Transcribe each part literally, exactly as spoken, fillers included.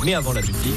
mais avant la musique.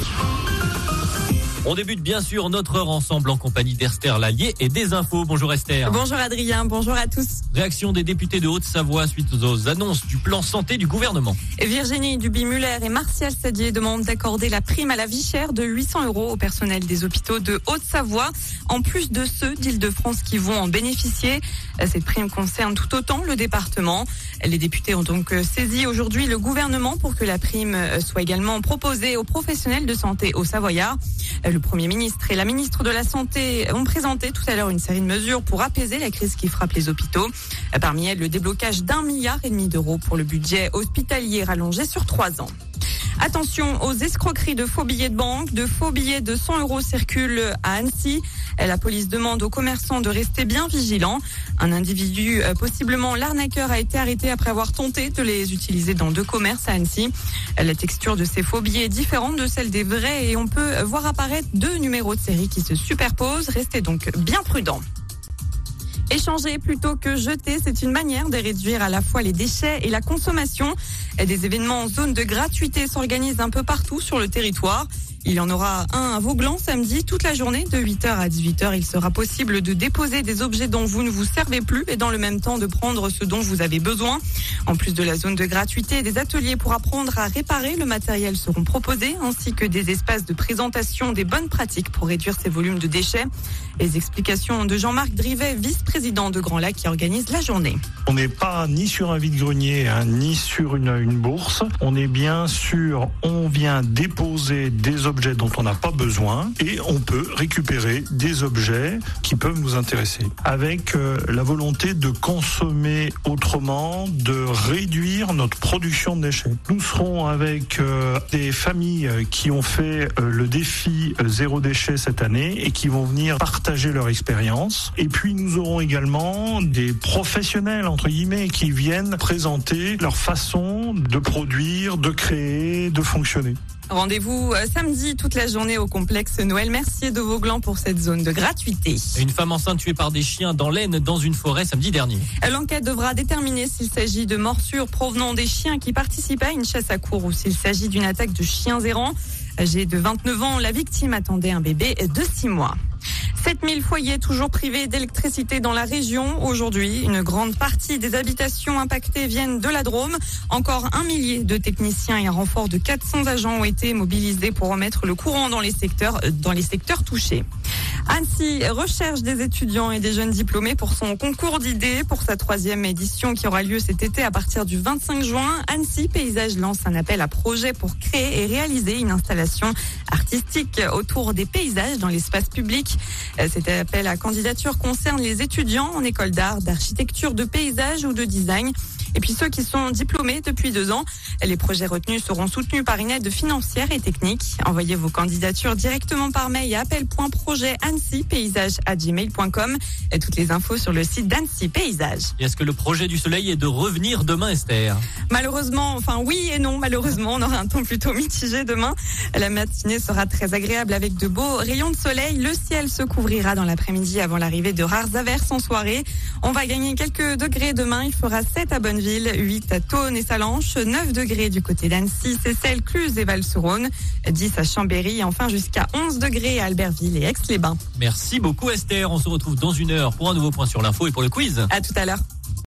On débute bien sûr notre heure ensemble en compagnie d'Esther Lallier et des infos. Bonjour Esther. Bonjour Adrien, bonjour à tous. Réaction des députés de Haute-Savoie suite aux annonces du plan santé du gouvernement. Virginie Duby-Muller et Martial Sadier demandent d'accorder la prime à la vie chère de huit cents euros au personnel des hôpitaux de Haute-Savoie, en plus de ceux d'Île-de-France qui vont en bénéficier. Cette prime concerne tout autant le département. Les députés ont donc saisi aujourd'hui le gouvernement pour que la prime soit également proposée aux professionnels de santé au Savoyard. Le Premier ministre et la ministre de la Santé ont présenté tout à l'heure une série de mesures pour apaiser la crise qui frappe les hôpitaux. Parmi elles, le déblocage d'un milliard et demi d'euros pour le budget hospitalier rallongé sur trois ans. Attention aux escroqueries de faux billets de banque. De faux billets de cent euros circulent à Annecy. La police demande aux commerçants de rester bien vigilants. Un individu, possiblement l'arnaqueur, a été arrêté après avoir tenté de les utiliser dans deux commerces à Annecy. La texture de ces faux billets est différente de celle des vrais et on peut voir apparaître deux numéros de série qui se superposent. Restez donc bien prudents. Échanger plutôt que jeter, c'est une manière de réduire à la fois les déchets et la consommation. Des événements en zone de gratuité s'organisent un peu partout sur le territoire. Il y en aura un à Vauglan samedi, toute la journée de huit heures à dix-huit heures. Il sera possible de déposer des objets dont vous ne vous servez plus et dans le même temps de prendre ce dont vous avez besoin. En plus de la zone de gratuité, des ateliers pour apprendre à réparer le matériel seront proposés, ainsi que des espaces de présentation des bonnes pratiques pour réduire ces volumes de déchets. Les explications de Jean-Marc Drivet, vice-président de Grand Lac, qui organise la journée. On n'est pas ni sur un vide-grenier, hein, ni sur une, une bourse. On est bien sûr, on vient déposer des objets dont on n'a pas besoin et on peut récupérer des objets qui peuvent nous intéresser. Avec euh, la volonté de consommer autrement, de réduire notre production de déchets. Nous serons avec euh, des familles qui ont fait euh, le défi euh, zéro déchet cette année et qui vont venir partager leur expérience. Et puis nous aurons également des professionnels, entre guillemets, qui viennent présenter leur façon de produire, de créer, de fonctionner. Rendez-vous samedi toute la journée au complexe Noël Mercier de Vauglan pour cette zone de gratuité. Une femme enceinte tuée par des chiens dans l'Aisne dans une forêt samedi dernier. L'enquête devra déterminer s'il s'agit de morsures provenant des chiens qui participaient à une chasse à courre ou s'il s'agit d'une attaque de chiens errants. Âgée de vingt-neuf ans, la victime attendait un bébé de six mois. sept mille foyers toujours privés d'électricité dans la région. Aujourd'hui, une grande partie des habitations impactées viennent de la Drôme. Encore un millier de techniciens et un renfort de quatre cents agents ont été mobilisés pour remettre le courant dans les secteurs, dans les secteurs touchés. Annecy recherche des étudiants et des jeunes diplômés pour son concours d'idées pour sa troisième édition qui aura lieu cet été à partir du vingt-cinq juin. Annecy Paysage lance un appel à projet pour créer et réaliser une installation artistique autour des paysages dans l'espace public. Cet appel à candidature concerne les étudiants en école d'art, d'architecture, de paysage ou de design. Et puis ceux qui sont diplômés depuis deux ans. Les projets retenus seront soutenus par une aide financière et technique. Envoyez vos candidatures directement par mail à appel point projet annecy paysage arobase gmail point com. Et toutes les infos sur le site d'Annecy Paysage. Et est-ce que le projet du soleil est de revenir demain, Esther ? Malheureusement, enfin oui et non, malheureusement, on aura un temps plutôt mitigé demain. La matinée sera très agréable avec de beaux rayons de soleil. Le ciel se couvrira dans l'après-midi avant l'arrivée de rares averses en soirée. On va gagner quelques degrés demain. Il fera sept à Bonneville, huit à Thônes et Salanches, neuf degrés du côté d'Annecy, Seyssel, Cluses et Val-sur-Rhône, dix à Chambéry et enfin jusqu'à onze degrés à Albertville et Aix-les-Bains. Merci beaucoup Esther. On se retrouve dans une heure pour un nouveau point sur l'info et pour le quiz. À tout à l'heure.